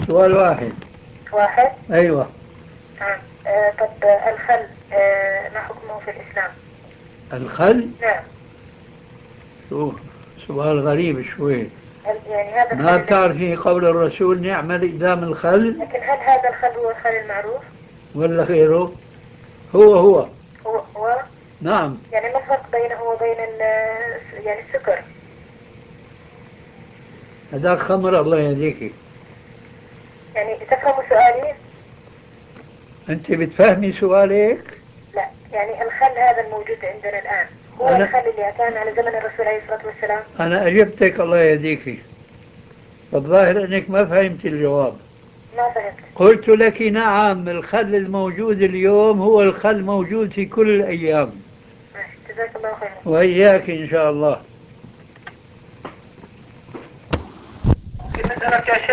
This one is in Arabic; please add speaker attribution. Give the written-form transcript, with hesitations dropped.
Speaker 1: سؤال واحد.
Speaker 2: واحد.
Speaker 1: أيوة.
Speaker 2: نعم. طب الخل ما حكمه في الإسلام؟
Speaker 1: الخل؟
Speaker 2: نعم.
Speaker 1: شو سؤال غريب شوي.
Speaker 2: يعني هذا
Speaker 1: ما
Speaker 2: الخل الذي،
Speaker 1: بتعرفي قول الرسول نعمل إدام الخل
Speaker 2: لكن هل هذا الخل هو الخل المعروف؟
Speaker 1: ولا غيره؟ هو.
Speaker 2: هو.
Speaker 1: نعم.
Speaker 2: يعني ما الفرق بينه وبين يعني السكر؟
Speaker 1: هذاك خمر الله يهديكي.
Speaker 2: يعني تفهم سؤالي؟
Speaker 1: أنت بتفهمي سؤالك؟
Speaker 2: لا، يعني الخل هذا الموجود عندنا الآن هو
Speaker 1: أنا
Speaker 2: الخل اللي كان على زمن الرسول عليه الصلاة والسلام؟
Speaker 1: أنا أجبتك الله يهديكي. الظاهر أنك ما فهمت الجواب.
Speaker 2: ما فهمت.
Speaker 1: قلت لك نعم، الخل الموجود اليوم هو الخل موجود في كل الأيام.
Speaker 2: ماشي، جزاك الله خيرا.
Speaker 1: وإياك إن شاء الله.
Speaker 2: في مسألة يا شيخ.